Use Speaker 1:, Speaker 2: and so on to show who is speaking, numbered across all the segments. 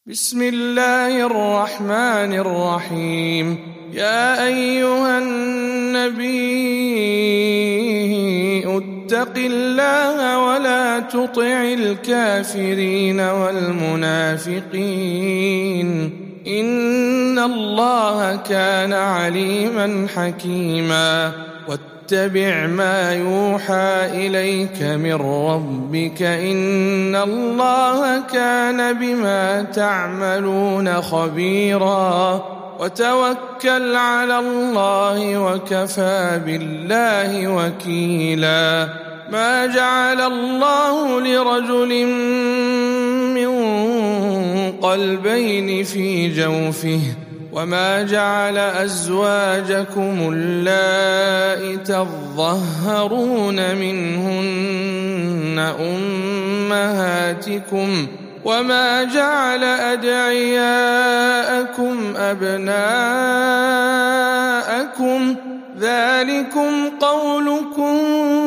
Speaker 1: بسم الله الرحمن الرحيم. يا أيها النبي اتق الله ولا تطع الكافرين والمنافقين إن الله كان عليما حكيما. واتبع ما يوحى إليك من ربك إن الله كان بما تعملون خبيرا. وتوكل على الله وكفى بالله وكيلا. ما جعل الله لرجل من قلبين في جوفه وما جعل أزواجكم اللائي تظهرون منهن أمهاتكم وما جعل أدعياءكم أبناءكم ذلكم قولكم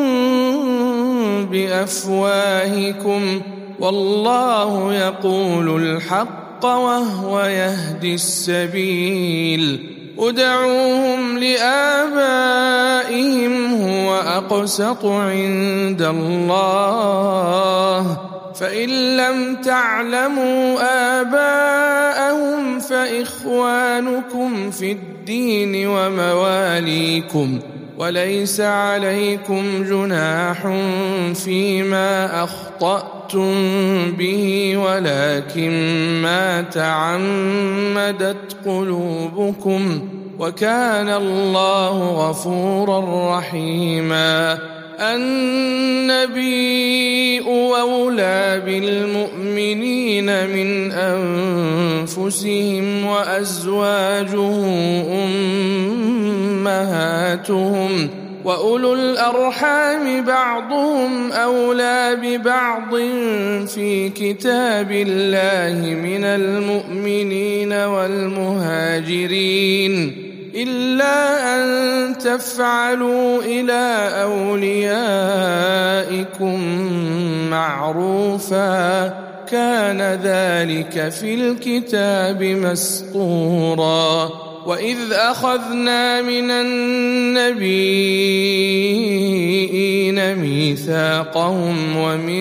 Speaker 1: بأفواهكم والله يقول الحق وهو يهدي السبيل. ادعوهم لآبائهم هو أقسط عند الله فإن لم تعلموا آباءهم فإخوانكم في الدين ومواليكم وليس عليكم جناح فيما أخطأتم به ولكن ما تعمدت قلوبكم وكان الله غفورا رحيما. النبي أولى بالمؤمنين من أنفسهم وأزواجه أمهاتهم وأولو الأرحام بعضهم أولى ببعض في كتاب الله من المؤمنين والمهاجرين إلا أن تفعلوا إلى أوليائكم معروفا كان ذلك في الكتاب مسطورا. وإذ أخذنا من النبيين ميثاقهم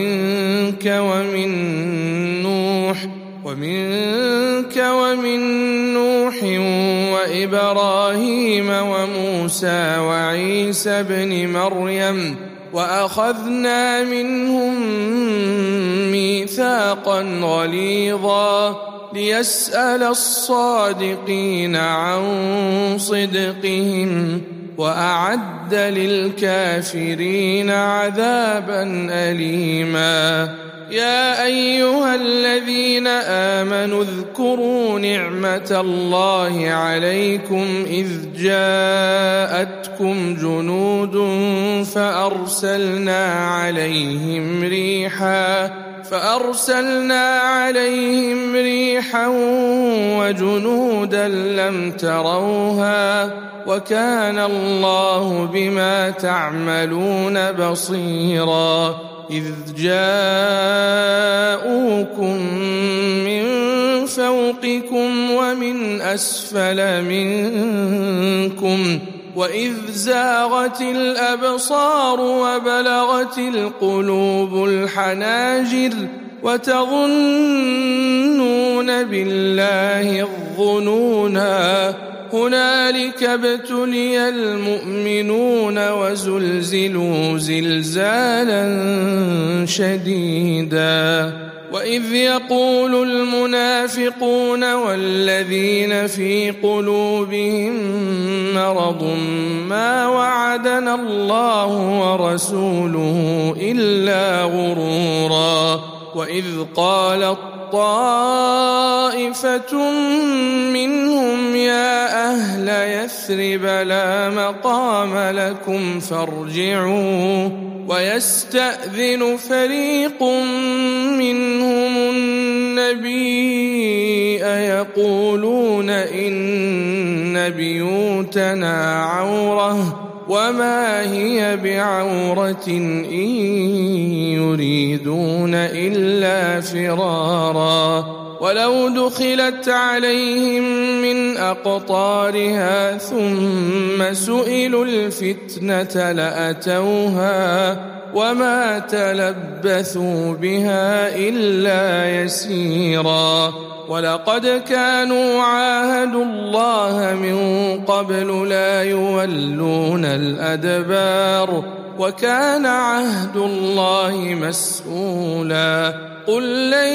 Speaker 1: ومنك ومن نوح وإبراهيم وموسى وعيسى ابن مريم وأخذنا منهم ميثاقا غليظا ليسأل الصادقين عن صدقهم وأعد للكافرين عذابا أليما. يا أيها الذين آمنوا اذكروا نعمة الله عليكم إذ جاءتكم جنود فأرسلنا عليهم ريحا وجنودا لم تروها وكان الله بما تعملون بصيرا. إذ جاءوكم من فوقكم ومن أسفل منكم وإذ زاغت الأبصار وبلغت القلوب الحناجر وتظنون بالله الظنونا هنالك ابتلي المؤمنون وزلزلوا زلزالا شديدا. وإذ يقول المنافقون والذين في قلوبهم مرض ما وعدنا الله ورسوله إلا غرورا. وإذ قالت طائفة منهم يا أهل يثرب لا مقام لكم فارجعوا ويستأذن فريق منهم النبي يقولون إن بيوتنا عورة وما هي بعورة إن يريدون إلا فرارا ولو دخلت عليهم من أقطارها ثم سئلوا الفتنة لأتوها وما تلبثوا بها إلا يسيرا ولقد كانوا عاهدوا الله من قبل لا يولون الأدبار وكان عهد الله مسؤولا قل لن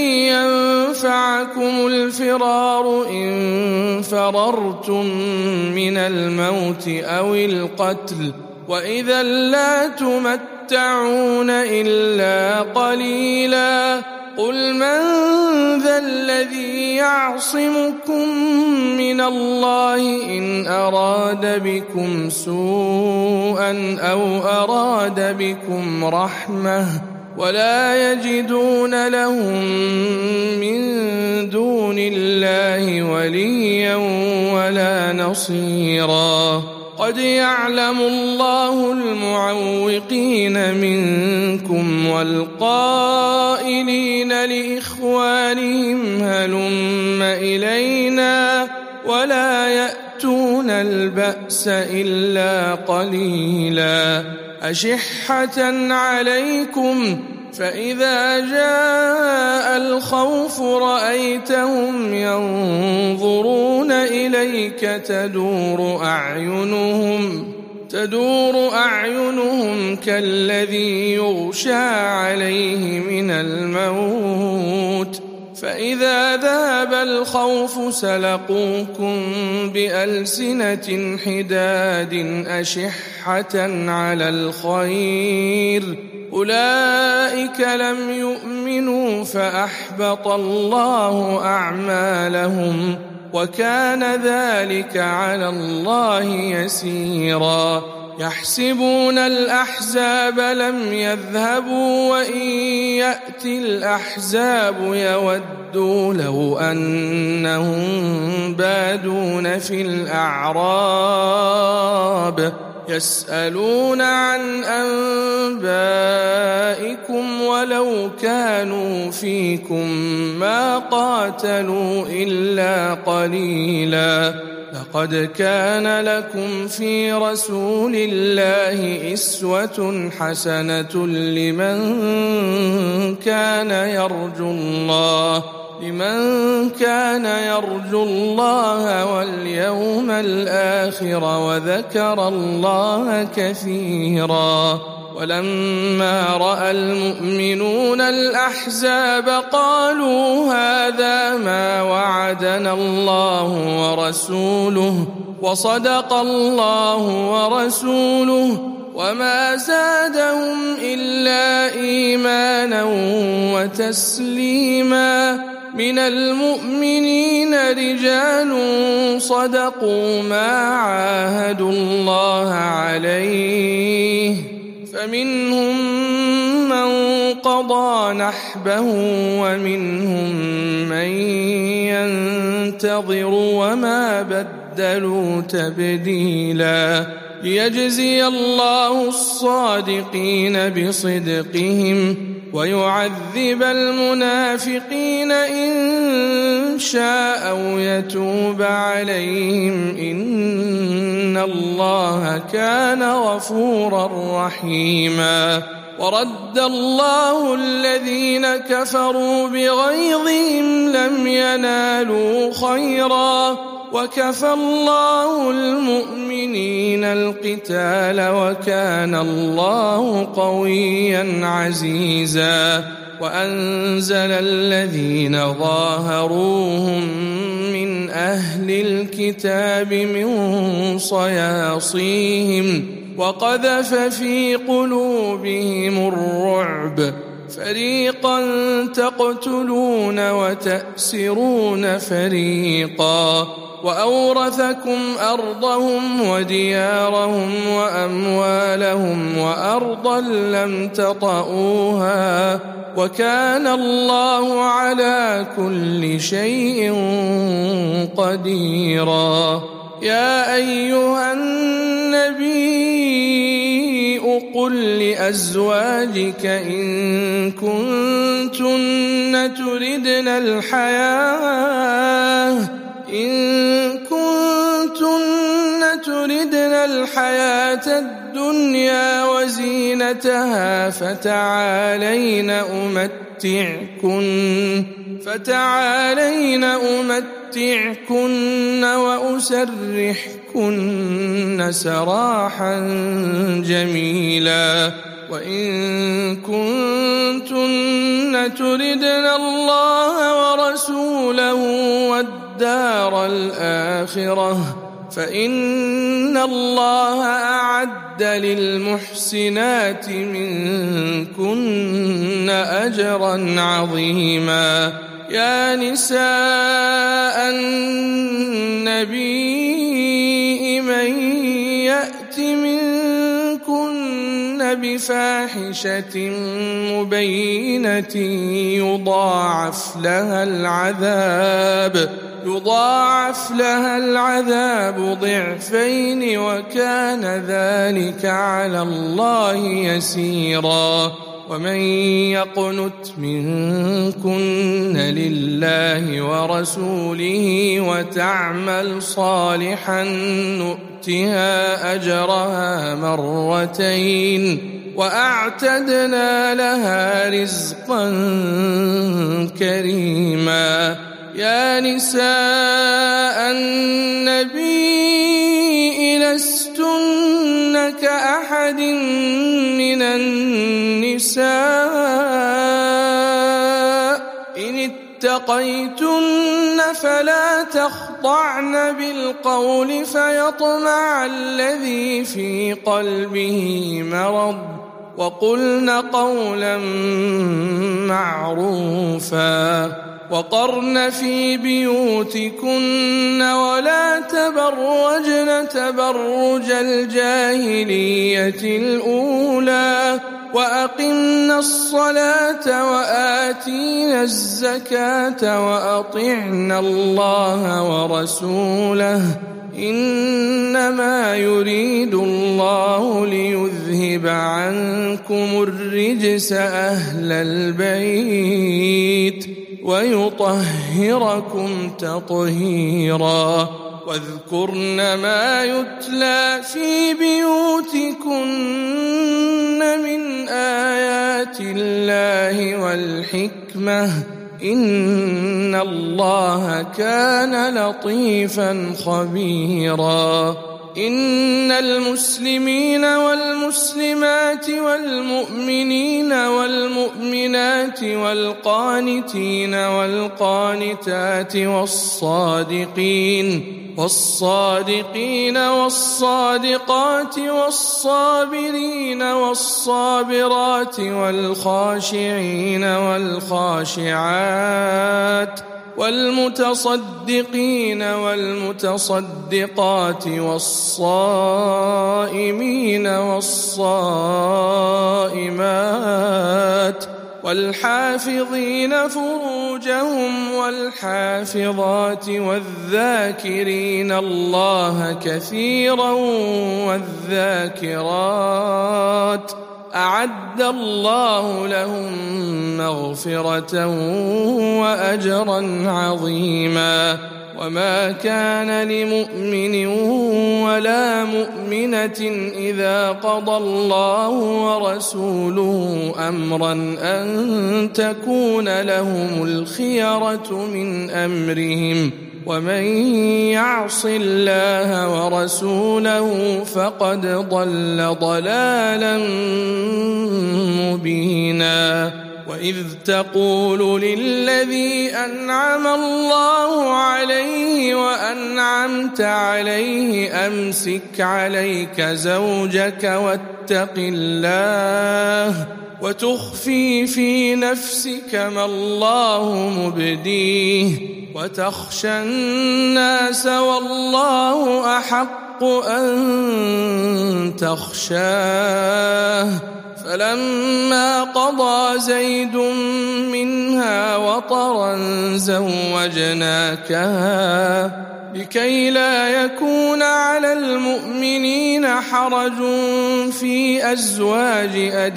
Speaker 1: ينفعكم الفرار إن فررتم من الموت أو القتل وإذا لا تمتعون إلا قليلا قل من ذا الذي يعصمكم من الله إن أراد بكم سوءا أو أراد بكم رحمة ولا يجدون لهم من دون الله وليا ولا نصيرا قد يعلم الله المعوقين منكم والقائلين لإخوانهم هلم إلينا ولا يأتون البأس إلا قليلا أشحة عليكم فإذا جاء الخوف رأيتهم ينظرون إليك تدور أعينهم كالذي يغشى عليه من الموت فإذا ذهب الخوف سلقوكم بألسنة حداد أشحة على الخير أولئك لم يؤمنوا فأحبط الله أعمالهم وكان ذلك على الله يسيرا يحسبون الأحزاب لم يذهبوا وإن يأتي الأحزاب يودوا لو أنهم بادون في الأعراب يسألون عن أنبائكم ولو كانوا فيكم ما قاتلوا إلا قليلا لقد كان لكم في رسول الله أسوة حسنة لمن كان يرجو الله واليوم الآخر وذكر الله كثيرا ولما رأى المؤمنون الأحزاب قالوا هذا ما وعدنا الله ورسوله وصدق الله ورسوله وما زادهم إلا إيمانا وتسليما من المؤمنين رجال صدقوا ما عاهدوا الله عليه فمنهم من قضى نحبه ومنهم من ينتظر وما بدلوا تبديلا ليجزي الله الصادقين بصدقهم ويعذب المنافقين إن شاء أو يتوب عليهم إن الله كان غفورا رحيما ورد الله الذين كفروا بغيظهم لم ينالوا خيرا وكفى الله المؤمنين القتال وكان الله قويا عزيزا وأنزل الذين ظاهروهم من أهل الكتاب من صياصيهم وقذف في قلوبهم الرعب فريقا تقتلون وتأسرون فريقا وأورثكم أرضهم وديارهم وأموالهم وأرضا لم تطئوها وكان الله على كل شيء قديرا يا أيها النبي قل لأزواجك إن كنتن تردن الحياة الدنيا وزينتها فتعالين أمتعكن وأسرحكن سراحا جميلا. وإن كنتن تردن الله ورسوله والدار الآخرة فإن الله أعد للمحسنات منكن أجرا عظيما. يا نساء النبي من يأت منكن بفاحشة مبينة يضاعف لها العذاب ضعفين وكان ذلك على الله يسيرا. ومن يقنت منكن لله ورسوله وتعمل صالحا نؤتها أجرها مرتين وأعتدنا لها رزقا كريما. يا نساء النبي لستن كأحد من النساء إن اتقيتن فلا تخضعن بالقول فيطمع الذي في قلبه مرض وقلن قولا معروفا. وقرن في بيوتكن ولا تبرجن تبرج الجاهلية الأولى وأقمنا الصلاة وآتينا الزكاة وأطعنا الله ورسوله إنما يريد الله ليذهب عنكم الرجس أهل البيت ويطهركم تطهيرا. واذكرن ما يتلى في بيوتكن من آيات الله والحكمة إن الله كان لطيفا خبيرا. إن المسلمين والمسلمات والمؤمنين والمؤمنات والقانتين والقانتات والصادقين والصادقات والصابرين والصابرات والخاشعين والخاشعات والمتصدقين والمتصدقات والصائمين والصائمات والحافظين فروجهم والحافظات والذاكرين الله كثيرا والذاكرات أعد الله لهم مغفرة وأجرا عظيما. وما كان لمؤمن ولا مؤمنة إذا قضى الله ورسوله أمرا أن تكون لهم الخيرة من أمرهم ومن يعص الله ورسوله فقد ضل ضلالا مبينا. وإذ تقول للذي أنعم الله عليه وأنعمت عليه أمسك عليك زوجك واتق الله وتخفي في نفسك ما الله مبديه وتخشى الناس والله أحق أن تخشاه فلما قضى زيد منها وطرا زوجناكها لكي لا يكون على المؤمنين حرج في أزواج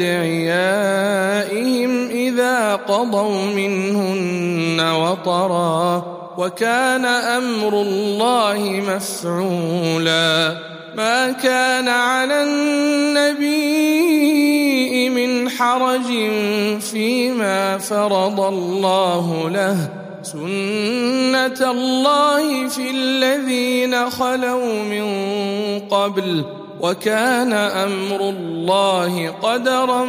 Speaker 1: أدعيائهم إذا قضوا منهن وطرا وكان أمر الله مفعولا ما كان على النبي من حرج فيما فرض الله له سنة الله في الذين خلوا من قبل وكان أمر الله قدرا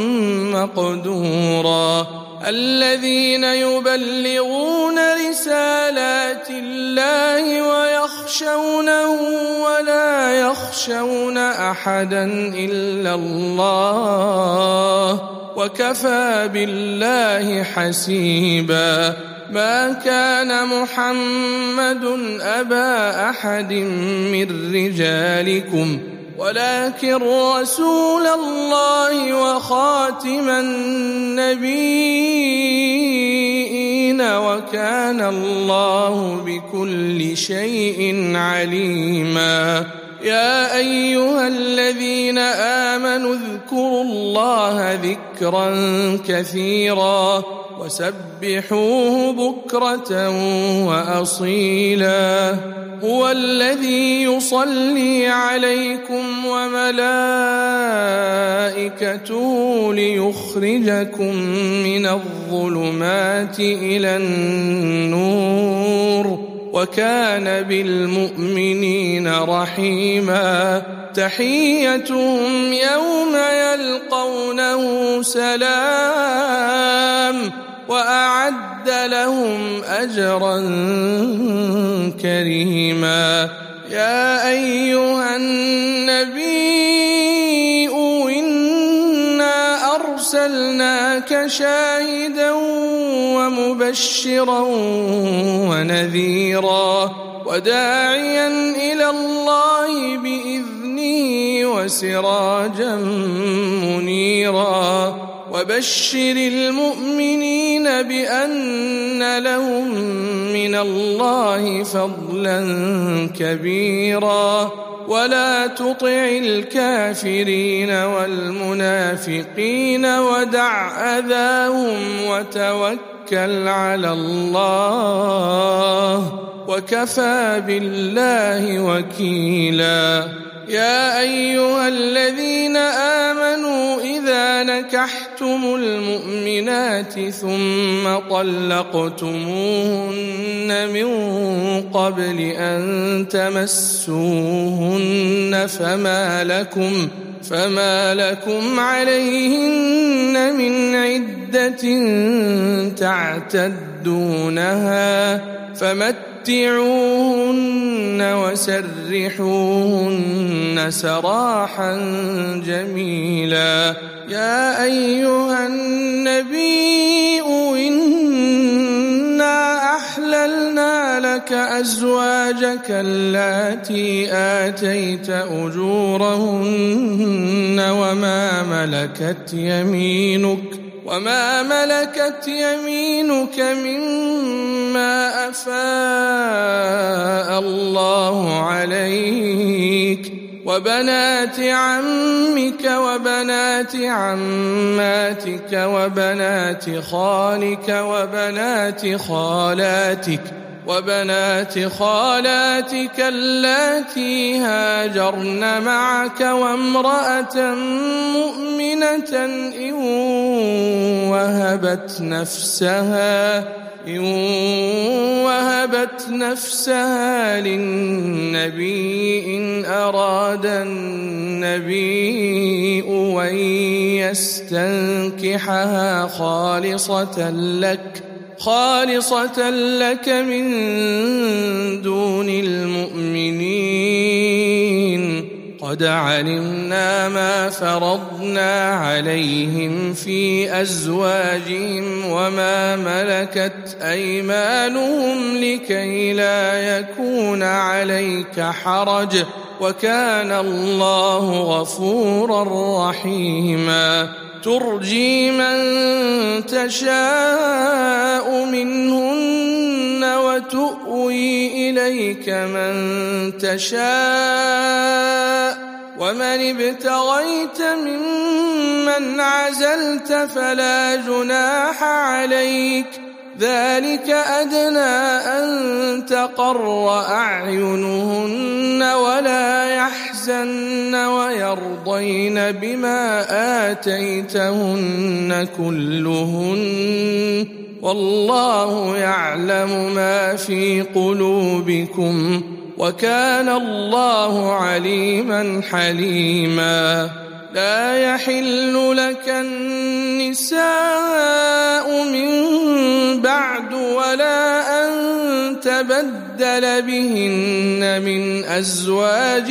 Speaker 1: مقدورا الذين يبلغون رسالات الله ويخشونه ولا يخشون أحدا إلا الله وكفى بالله حسيبا ما كان محمد أبا أحد من رجالكم ولكن رسول الله وخاتم النبيين وكان الله بكل شيء عليما يا أيها الذين آمنوا اذكروا الله ذكرا كثيرا وسبحوه بكرة وأصيلا هو الذي يصلي عليكم وملائكته ليخرجكم من الظلمات إلى النور وكان بالمؤمنين رحيما تحيتهم يوم يلقونه سلام وأعد لهم أجرا كريما يا أيها النبي إنا أرسلناك شاهدا ومبشرا ونذيرا وداعيا إلى الله بإذنه وسراجا منيرا وبشر المؤمنين بأن لهم من الله فضلا كبيرا ولا تطع الكافرين والمنافقين ودع أذاهم وتوكل على الله وكفى بالله وكيلا يا أيها الذين آمنوا إذا نكحتم المؤمنات ثم طلقتموهن من قبل أن تمسوهن فما لكم عليهن من عدة تعتدونها فمتعوهن وسرحوهن سراحا جميلا يا أيها النبي إنا أحللنا لك أزواجك اللاتي آتيت أجورهن وما ملكت يمينك مما أفاء الله عليك وبنات عمك وبنات عماتك وبنات خالك وبنات خالاتك اللاتي هاجرن معك وامرأة مؤمنة إن وهبت نفسها للنبي إن أراد النبي أن يستنكحها خالصة لك من دون المؤمنين قد علمنا ما فرضنا عليهم في أزواجهم وما ملكت أيمانهم لكي لا يكون عليك حرج وكان الله غفورا رحيما ترجي من تشاء منهن وتؤوي إليك من تشاء ومن ابتغيت ممن عزلت فلا جناح عليك ذلك أدنى أن تقر أعينهن ولا يحزن ويرضين بما آتيتهن كلهن والله يعلم ما في قلوبكم وكان الله عليما حليما لا يحل لك النساء من بعد ولا أن تبدل بهن من أزواج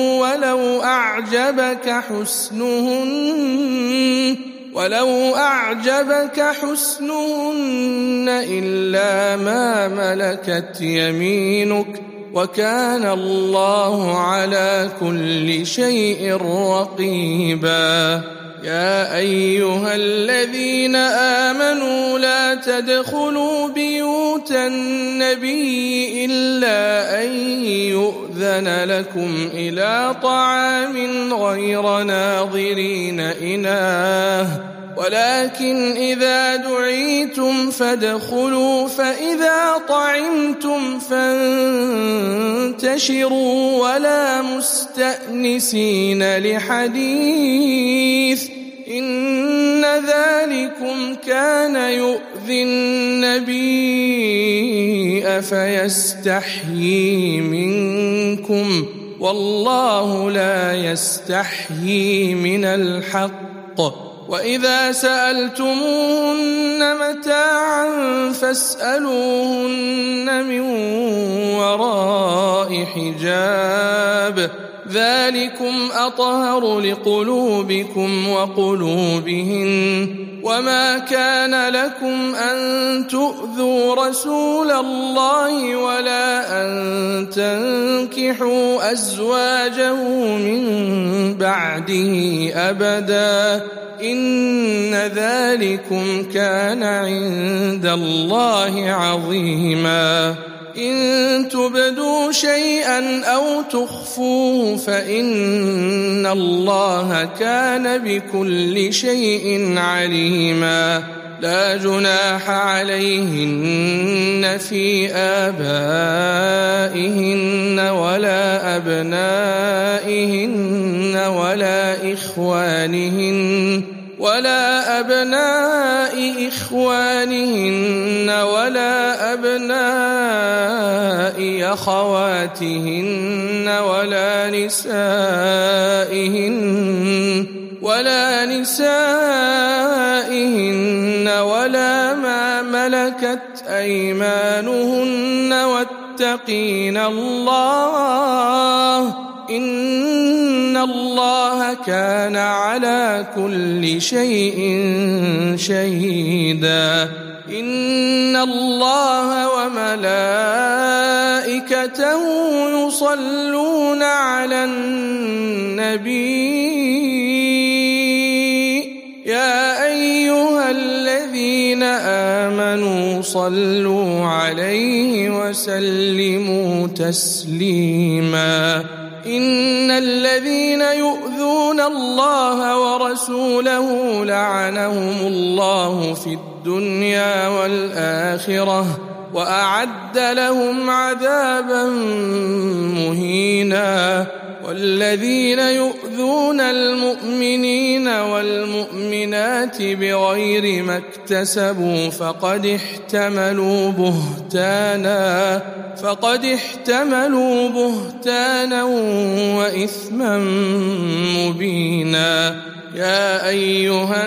Speaker 1: ولو أعجبك حسنهن إلا ما ملكت يمينك وكان الله على كل شيء رقيبا يا أيها الذين آمنوا لا تدخلوا بيوت النبي إلا أن يؤذن لكم إلى طعام غير ناظرين إناه ولكن إذا دعيتم فادخلوا فإذا طعمتم فانتشروا ولا مستأنسين لحديث إن ذلكم كان يؤذي النبي فيستحيي منكم والله لا يستحيي من الحق وإذا سألتموهن متاعا فاسألوهن من وراء حجاب ذلكم أطهر لقلوبكم وقلوبهن وما كان لكم أن تؤذوا رسول الله ولا أن تنكحوا أزواجه من بعده أبدا إن ذلكم كان عند الله عظيما إن تبدوا شيئا أو تخفوه فإن الله كان بكل شيء عليما لا جناح عليهن في آبائهن ولا أبنائهن ولا أبناء إخوانهن ولا أبناء أخواتهن ولا نسائهن ولا ما ملكت أيمانهن واتقين الله إن الله كان على كل شيء شهيدا إن الله وملائكته يصلون على النبي يا أيها الذين آمنوا صلوا عليه وسلموا تسليما إن الذين يؤذون الله ورسوله لعنهم الله في الدنيا والآخرة وأعد لهم عذابا مهينا والذين يؤذون المؤمنين والمؤمنات بغير ما اكتسبوا فقد احتملوا بهتانا وإثما مبينا يا أيها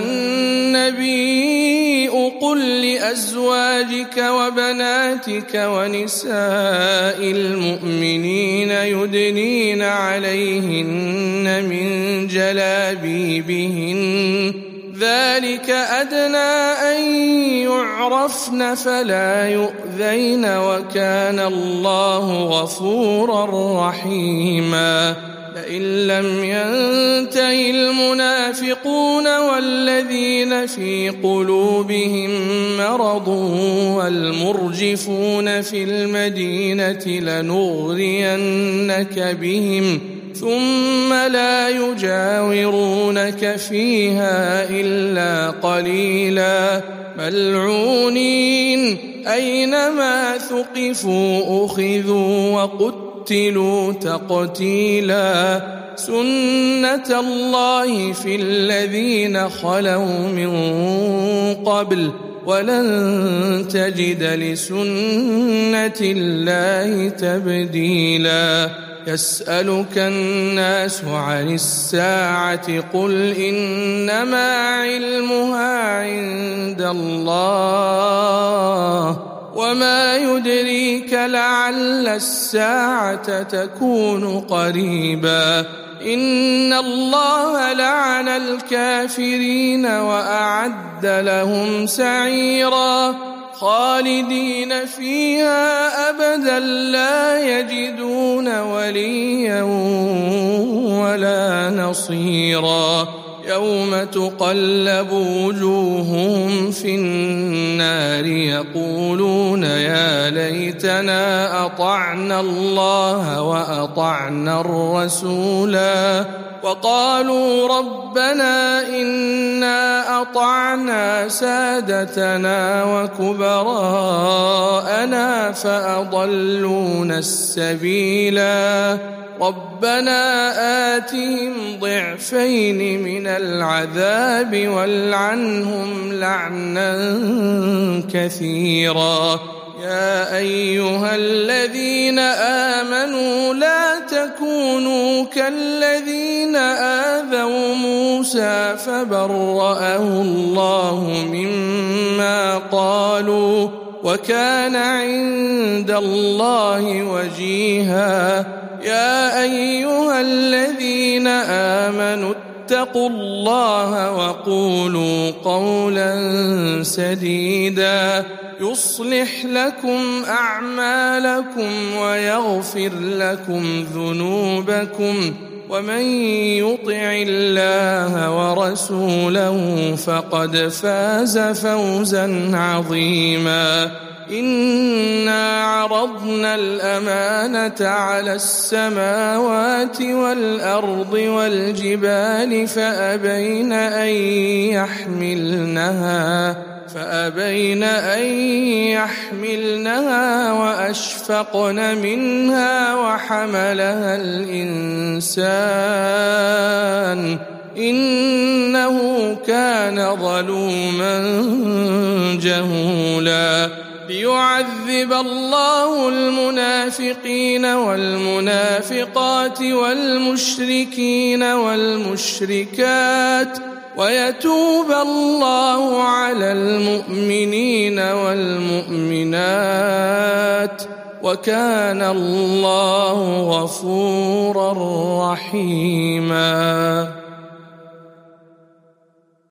Speaker 1: النبي قل لأزواجك وبناتك ونساء المؤمنين يدنين عليهن من جلابيبهن ذلك أدنى أن يعرفن فلا يؤذين وكان الله غفورا رحيما لئن لم ينته المنافقون والذين في قلوبهم مرض والمرجفون في المدينة لنغرينك بهم ثم لا يجاورونك فيها إلا قليلا ملعونين أينما ثقفوا أخذوا وقتلوا تقتيلا سنة الله في الذين خلوا من قبل ولن تجد لسنة الله تبديلا يسألك الناس عن الساعة قل إنما علمها عند الله وما يدريك لعل الساعة تكون قريبا إن الله لعن الكافرين وأعد لهم سعيرا خالدين فيها أبدا لا يجدون وليا ولا نصيرا يوم تقلب وجوههم في النار يقولون يا ليتنا أطعنا الله وأطعنا الرسولا وقالوا ربنا إنا أطعنا سادتنا وكبراءنا فأضلونا السبيلا ربنا آتهم ضعفين من العذاب والعنهم لعنا كثيرا يا أيها الذين آمنوا لا تكونوا كالذين آذوا موسى فبرأه الله مما قالوا وكان عند الله وجيها يا أيها الذين آمنوا اتقوا الله وقولوا قولا سديدا يصلح لكم أعمالكم ويغفر لكم ذنوبكم ومن يطع الله ورسوله فقد فاز فوزا عظيما إنا عرضنا الأمانة على السماوات والأرض والجبال فأبين أن يحملنها وأشفقن منها وحملها الإنسان إنه كان ظلوما جهولا ليعذب الله المنافقين والمنافقات والمشركين والمشركات ويتوب الله على المؤمنين والمؤمنات وكان الله غفورا رحيما.